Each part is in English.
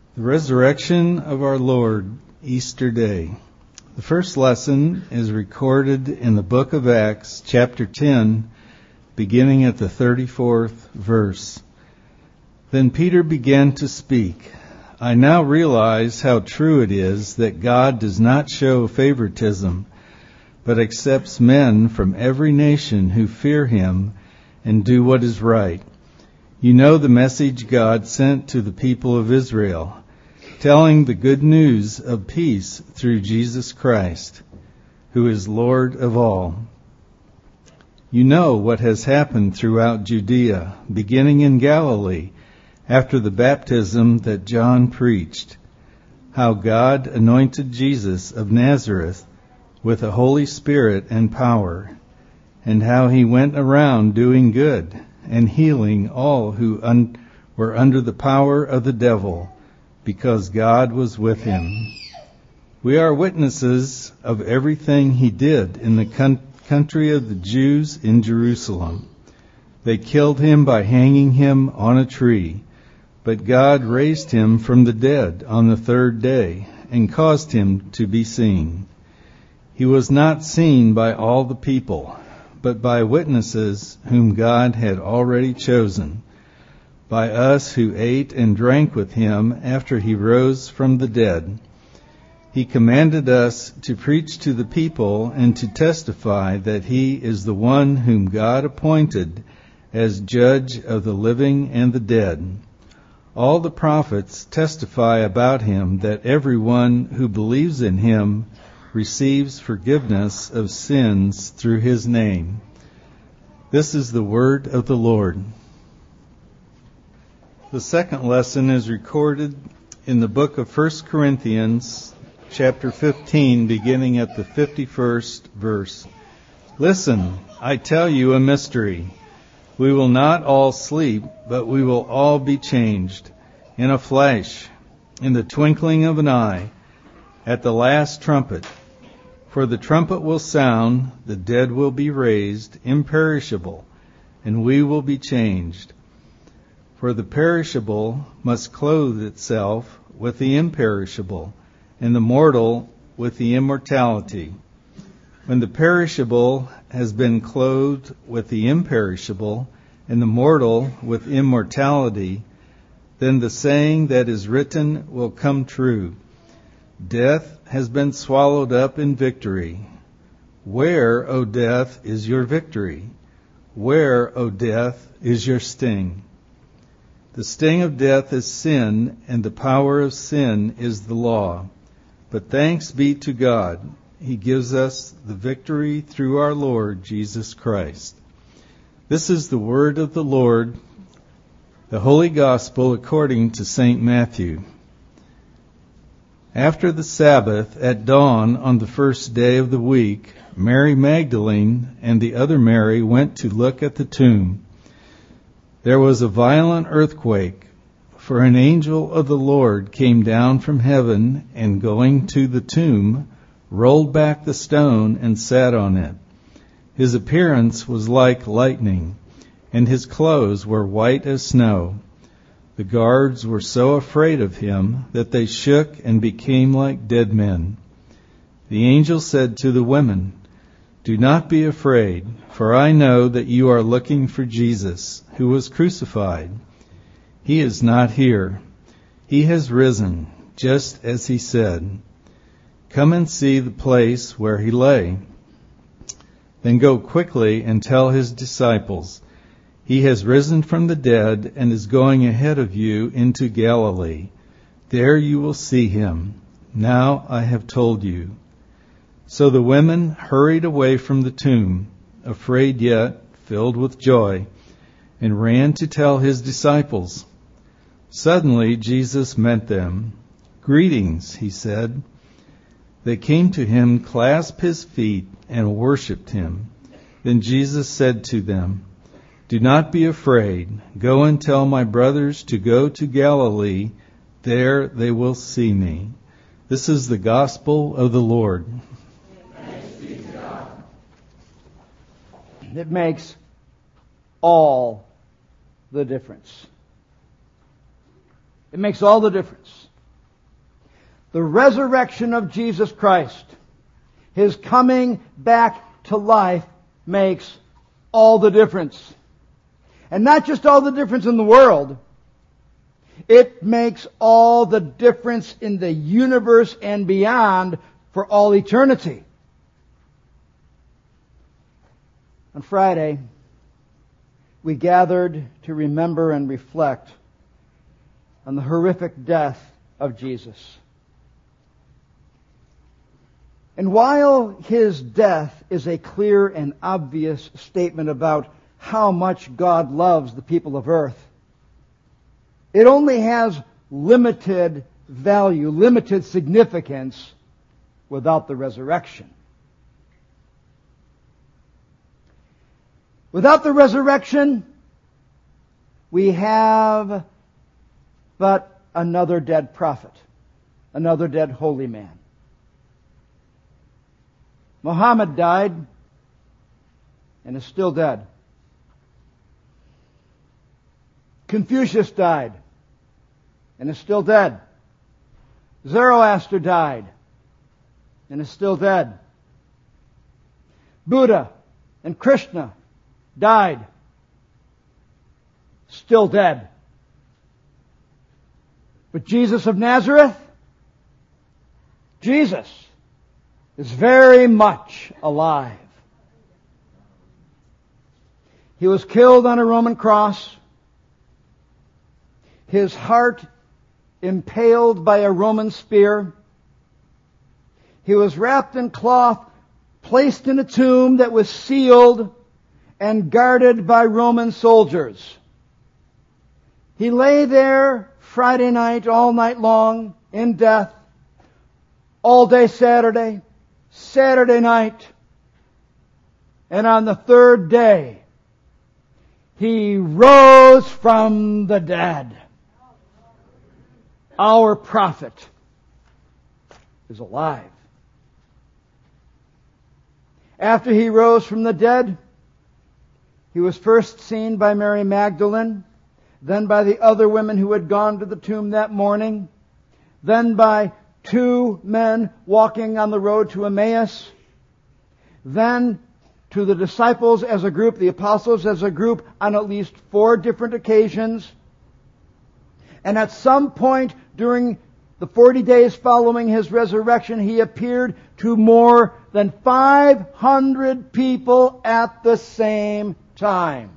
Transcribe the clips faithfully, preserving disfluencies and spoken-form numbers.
The resurrection of our Lord, Easter Day. The first lesson is recorded in the book of Acts, chapter ten, beginning at the thirty-fourth verse. Then Peter began to speak. I now realize how true it is that God does not show favoritism, but accepts men from every nation who fear him and do what is right. You know the message God sent to the people of Israel, telling the good news of peace through Jesus Christ, who is Lord of all. You know what has happened throughout Judea, beginning in Galilee, after the baptism that John preached, how God anointed Jesus of Nazareth with the Holy Spirit and power, and how he went around doing good and healing all who un- were under the power of the devil, because God was with him. We are witnesses of everything he did in the con- country of the Jews in Jerusalem. They killed him by hanging him on a tree, but God raised him from the dead on the third day and caused him to be seen. He was not seen by all the people, but by witnesses whom God had already chosen, by us who ate and drank with him after he rose from the dead. He commanded us to preach to the people and to testify that he is the one whom God appointed as judge of the living and the dead. All the prophets testify about him that everyone who believes in him receives forgiveness of sins through his name. This is the word of the Lord. The second lesson is recorded in the book of First Corinthians, chapter fifteen, beginning at the fifty-first verse. Listen, I tell you a mystery. We will not all sleep, but we will all be changed in a flash, in the twinkling of an eye, at the last trumpet. For the trumpet will sound, the dead will be raised, imperishable, and we will be changed. For the perishable must clothe itself with the imperishable, and the mortal with the immortality. When the perishable has been clothed with the imperishable, and the mortal with immortality, then the saying that is written will come true. Death has been swallowed up in victory. Where, O death, is your victory? Where, O death, is your sting? The sting of death is sin, and the power of sin is the law. But thanks be to God, he gives us the victory through our Lord Jesus Christ. This is the word of the Lord, the Holy Gospel according to Saint Matthew. After the Sabbath, at dawn on the first day of the week, Mary Magdalene and the other Mary went to look at the tomb. There was a violent earthquake, for an angel of the Lord came down from heaven and, going to the tomb, rolled back the stone and sat on it. His appearance was like lightning, and his clothes were white as snow. The guards were so afraid of him that they shook and became like dead men. The angel said to the women, Do not be afraid, for I know that you are looking for Jesus, who was crucified. He is not here. He has risen, just as he said. Come and see the place where he lay. Then go quickly and tell his disciples, He has risen from the dead and is going ahead of you into Galilee. There you will see him. Now I have told you. So the women hurried away from the tomb, afraid yet filled with joy, and ran to tell his disciples. Suddenly Jesus met them. Greetings, he said. They came to him, clasped his feet, and worshipped him. Then Jesus said to them, Do not be afraid. Go and tell my brothers to go to Galilee. There they will see me. This is the gospel of the Lord. Thanks be to God. It makes all the difference. It makes all the difference. The resurrection of Jesus Christ, His coming back to life, makes all the difference. And not just all the difference in the world, it makes all the difference in the universe and beyond for all eternity. On Friday, we gathered to remember and reflect on the horrific death of Jesus. And while His death is a clear and obvious statement about how much God loves the people of earth, it only has limited value, limited significance without the resurrection. Without the resurrection, we have but another dead prophet, another dead holy man. Muhammad died and is still dead. Confucius died and is still dead. Zoroaster died and is still dead. Buddha and Krishna died, still dead. But Jesus of Nazareth, Jesus is very much alive. He was killed on a Roman cross, His heart impaled by a Roman spear. He was wrapped in cloth, placed in a tomb that was sealed and guarded by Roman soldiers. He lay there Friday night, all night long, in death, all day Saturday, Saturday night, and on the third day, He rose from the dead. Our prophet is alive. After He rose from the dead, He was first seen by Mary Magdalene, then by the other women who had gone to the tomb that morning, then by two men walking on the road to Emmaus, then to the disciples as a group, the apostles as a group, on at least four different occasions. And at some point during the forty days following His resurrection, He appeared to more than five hundred people at the same time.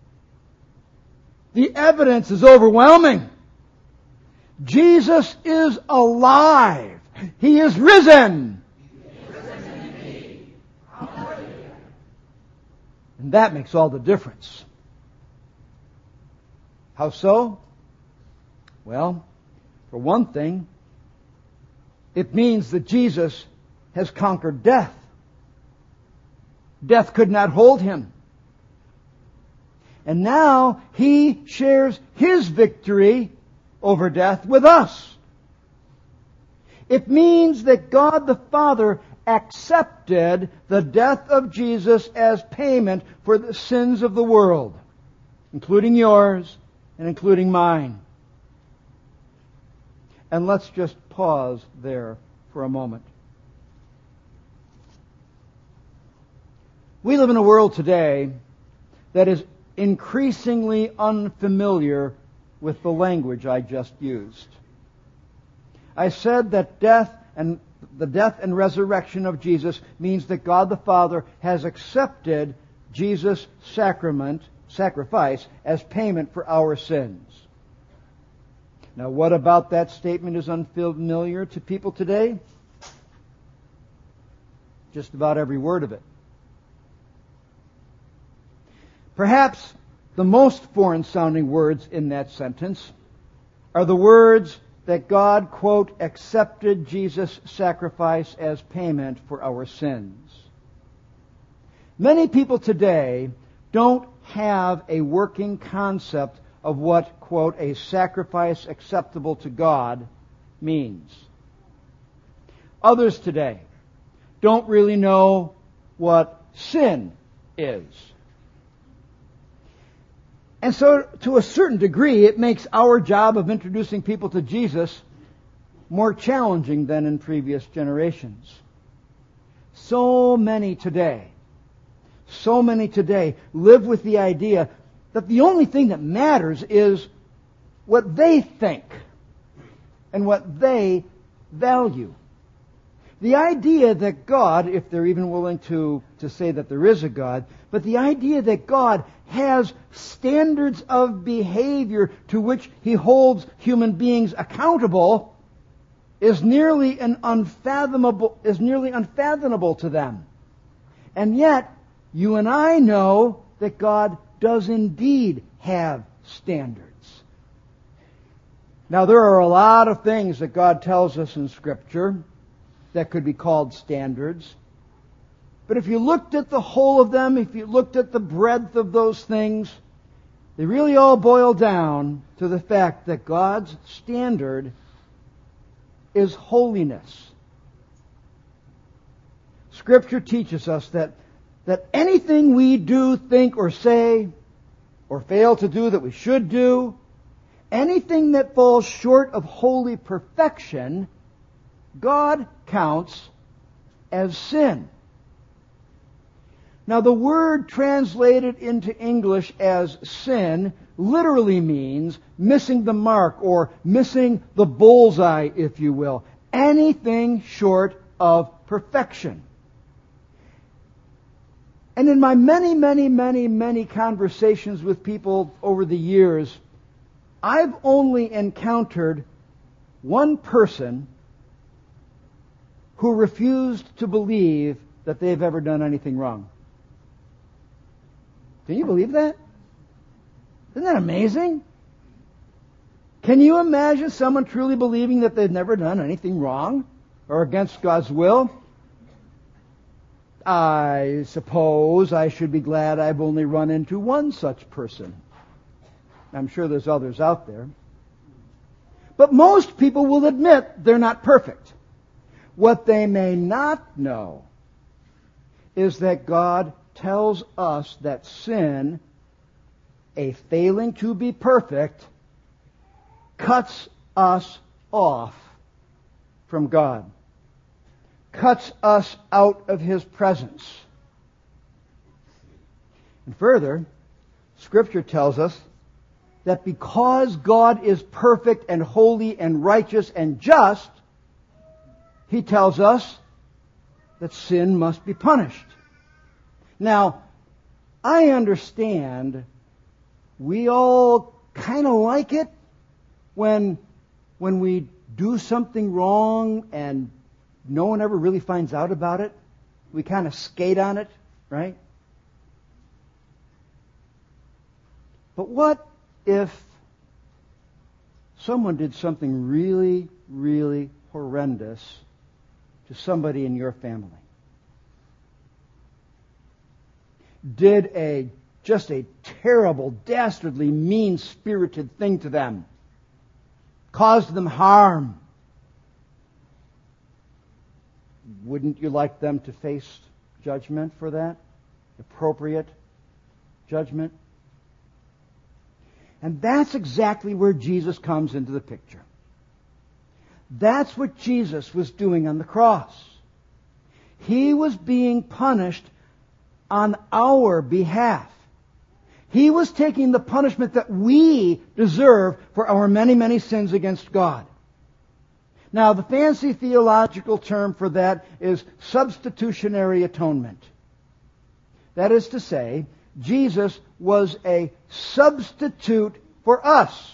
The evidence is overwhelming. Jesus is alive. He is risen. He is risen indeed. Hallelujah. And that makes all the difference. How so? Well, for one thing, it means that Jesus has conquered death. Death could not hold Him. And now He shares His victory over death with us. It means that God the Father accepted the death of Jesus as payment for the sins of the world, including yours and including mine. And let's just pause there for a moment. We live in a world today that is increasingly unfamiliar with the language I just used. I said that death and the death and resurrection of Jesus means that God the Father has accepted Jesus' sacrament, sacrifice as payment for our sins. Now, what about that statement is unfamiliar to people today? Just about every word of it. Perhaps the most foreign-sounding words in that sentence are the words that God, quote, accepted Jesus' sacrifice as payment for our sins. Many people today don't have a working concept of what, quote, a sacrifice acceptable to God means. Others today don't really know what sin is. And so, to a certain degree, it makes our job of introducing people to Jesus more challenging than in previous generations. So many today, so many today live with the idea that the only thing that matters is what they think and what they value. The idea that God, if they're even willing to, to say that there is a God, but the idea that God has standards of behavior to which He holds human beings accountable is nearly an unfathomable, is nearly unfathomable to them. And yet, you and I know that God does indeed have standards. Now, there are a lot of things that God tells us in Scripture that could be called standards. But if you looked at the whole of them, if you looked at the breadth of those things, they really all boil down to the fact that God's standard is holiness. Scripture teaches us that, that anything we do, think, or say, or fail to do that we should do, anything that falls short of holy perfection, God counts as sin. Now, the word translated into English as sin literally means missing the mark or missing the bullseye, if you will. Anything short of perfection. And in my many, many, many, many conversations with people over the years, I've only encountered one person who refused to believe that they've ever done anything wrong. Can you believe that? Isn't that amazing? Can you imagine someone truly believing that they've never done anything wrong or against God's will? I suppose I should be glad I've only run into one such person. I'm sure there's others out there. But most people will admit they're not perfect. What they may not know is that God tells us that sin, a failing to be perfect, cuts us off from God, cuts us out of His presence. And further, Scripture tells us that because God is perfect and holy and righteous and just, He tells us that sin must be punished. Now, I understand we all kind of like it when, when we do something wrong and no one ever really finds out about it. We kind of skate on it, right? But what if someone did something really, really horrendous to somebody in your family? Did a just a terrible, dastardly, mean-spirited thing to them, caused them harm? Wouldn't you like them to face judgment for that? Appropriate judgment? And that's exactly where Jesus comes into the picture. That's what Jesus was doing on the cross. He was being punished on our behalf. He was taking the punishment that we deserve for our many, many sins against God. Now, the fancy theological term for that is substitutionary atonement. That is to say, Jesus was a substitute for us.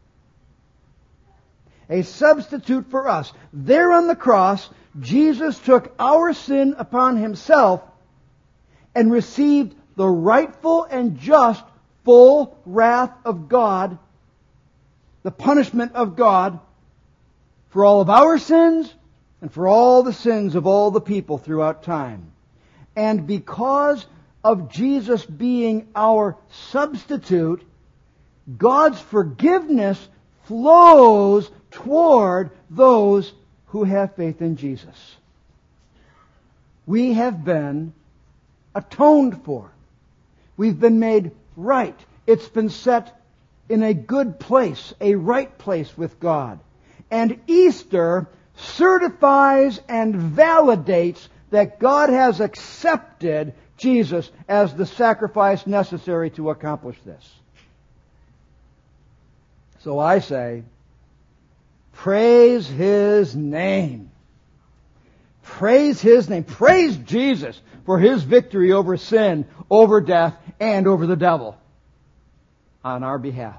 A substitute for us. There on the cross, Jesus took our sin upon Himself and received the rightful and just full wrath of God, the punishment of God, for all of our sins and for all the sins of all the people throughout time. And because of Jesus being our substitute, God's forgiveness flows toward those who have faith in Jesus. We have been atoned for. We've been made right. It's been set in a good place, a right place with God. And Easter certifies and validates that God has accepted Jesus as the sacrifice necessary to accomplish this. So I say, praise His name. Praise His name. Praise Jesus for His victory over sin, over death, and over the devil on our behalf.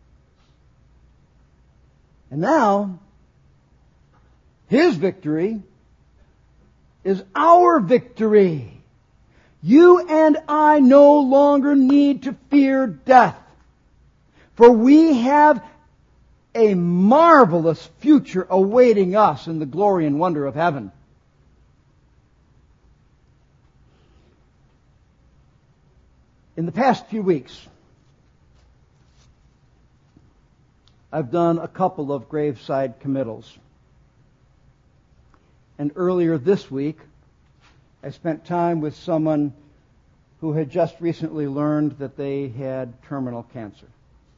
And now, His victory is our victory. You and I no longer need to fear death, for we have a marvelous future awaiting us in the glory and wonder of heaven. In the past few weeks, I've done a couple of graveside committals. And earlier this week, I spent time with someone who had just recently learned that they had terminal cancer.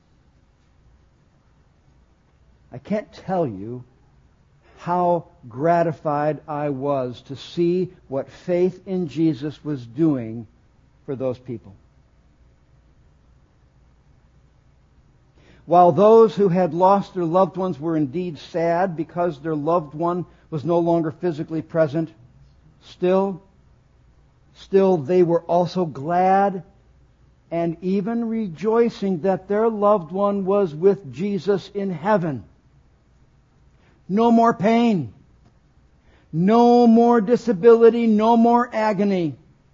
I can't tell you how gratified I was to see what faith in Jesus was doing for those people. While those who had lost their loved ones were indeed sad because their loved one was no longer physically present, still, still they were also glad and even rejoicing that their loved one was with Jesus in heaven. No more pain, no more disability, no more agony.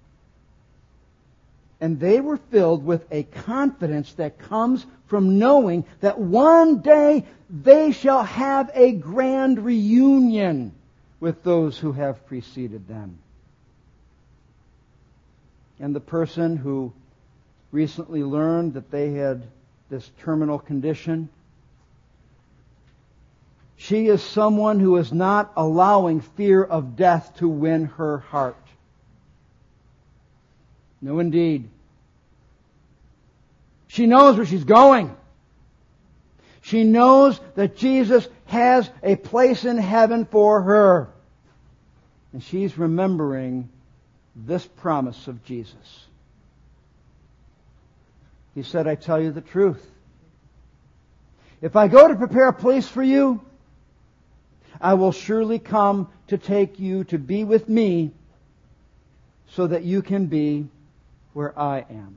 And they were filled with a confidence that comes from knowing that one day they shall have a grand reunion with those who have preceded them. And the person who recently learned that they had this terminal condition, she is someone who is not allowing fear of death to win her heart. No, indeed. She knows where she's going. She knows that Jesus has a place in heaven for her. And she's remembering this promise of Jesus. He said, I tell you the truth. If I go to prepare a place for you, I will surely come to take you to be with me so that you can be where I am.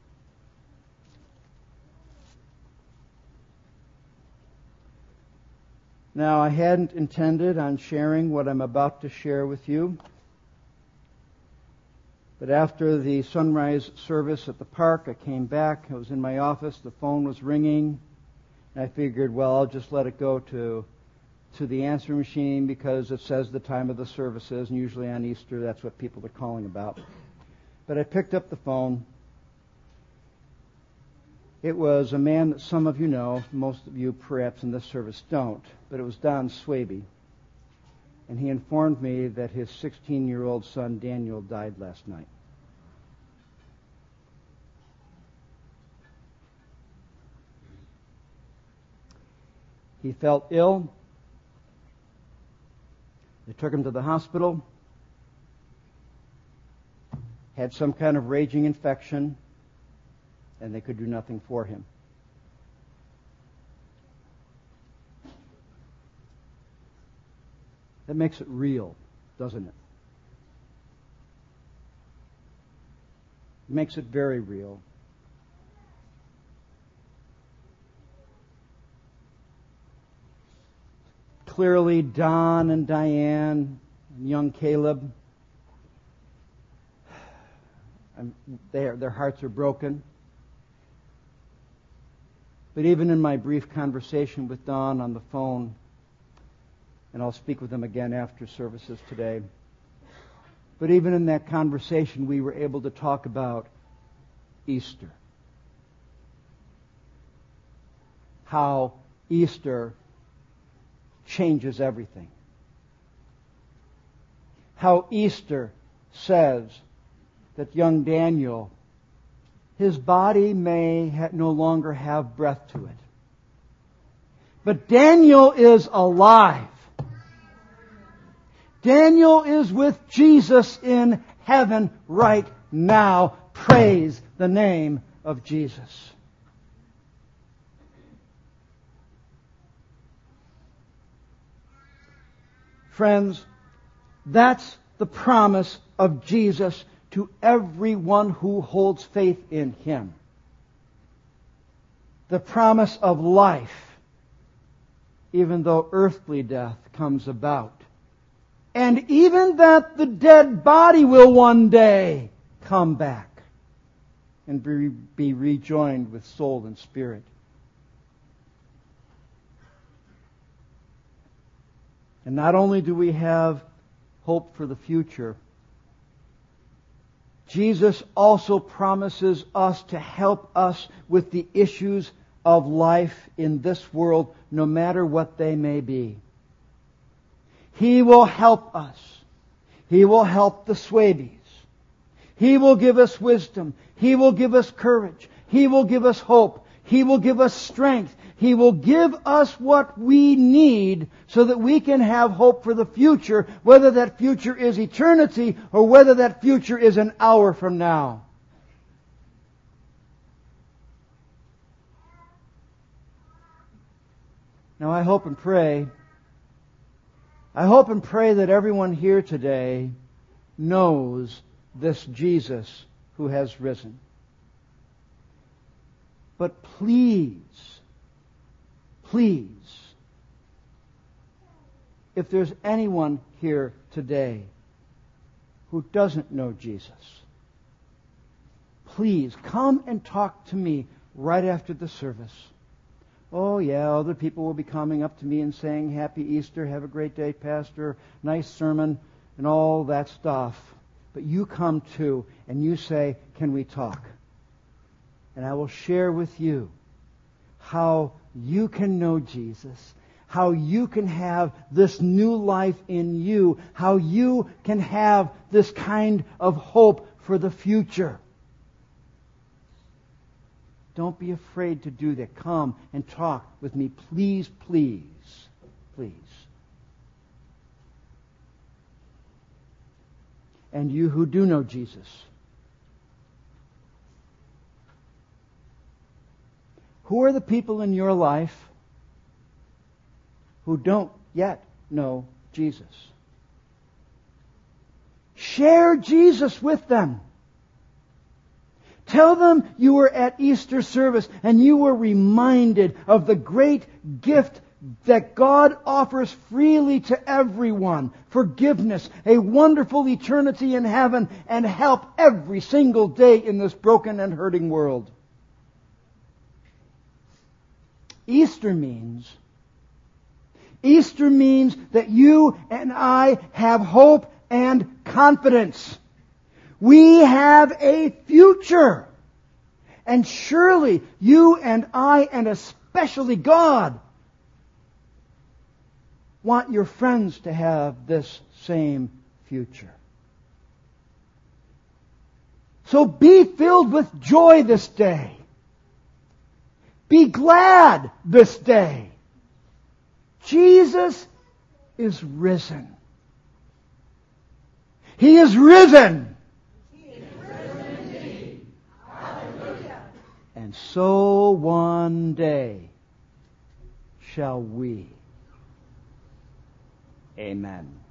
Now, I hadn't intended on sharing what I'm about to share with you. But after the sunrise service at the park, I came back. I was in my office. The phone was ringing. And I figured, well, I'll just let it go to to the answer machine because it says the time of the services. And usually on Easter, that's what people are calling about. But I picked up the phone. It was a man that some of you know, most of you perhaps in this service don't, but it was Don Swaby. And he informed me that his sixteen-year-old son Daniel died last night. He felt ill. They took him to the hospital. Had some kind of raging infection. And they could do nothing for him. That makes it real, doesn't it? It makes it very real. Clearly, Don and Diane and young Caleb, their, their hearts are broken. But even in my brief conversation with Don on the phone, and I'll speak with him again after services today, but even in that conversation, we were able to talk about Easter. How Easter changes everything. How Easter says that young Daniel, his body may ha- no longer have breath to it. But Daniel is alive. Daniel is with Jesus in heaven right now. Praise the name of Jesus. Friends, that's the promise of Jesus to everyone who holds faith in Him. The promise of life, even though earthly death comes about. And even that the dead body will one day come back and be, be rejoined with soul and spirit. And not only do we have hope for the future, Jesus also promises us to help us with the issues of life in this world, no matter what they may be. He will help us. He will help the Swabies. He will give us wisdom. He will give us courage. He will give us hope. He will give us strength. He will give us what we need so that we can have hope for the future, whether that future is eternity or whether that future is an hour from now. Now I hope and pray, I hope and pray that everyone here today knows this Jesus who has risen. But please, please, if there's anyone here today who doesn't know Jesus, please come and talk to me right after the service. Oh yeah, other people will be coming up to me and saying, Happy Easter, have a great day, Pastor, nice sermon, and all that stuff. But you come too, and you say, can we talk? And I will share with you how you can know Jesus, how you can have this new life in you, how you can have this kind of hope for the future. Don't be afraid to do that. Come and talk with me. Please, please, please. And you who do know Jesus, who are the people in your life who don't yet know Jesus? Share Jesus with them. Tell them you were at Easter service and you were reminded of the great gift that God offers freely to everyone. Forgiveness, a wonderful eternity in heaven, and help every single day in this broken and hurting world. Easter means, Easter means that you and I have hope and confidence. We have a future. And surely you and I, and especially God, want your friends to have this same future. So be filled with joy this day. Be glad this day. Jesus is risen. He is risen. He is risen indeed. Hallelujah. And so one day shall we. Amen.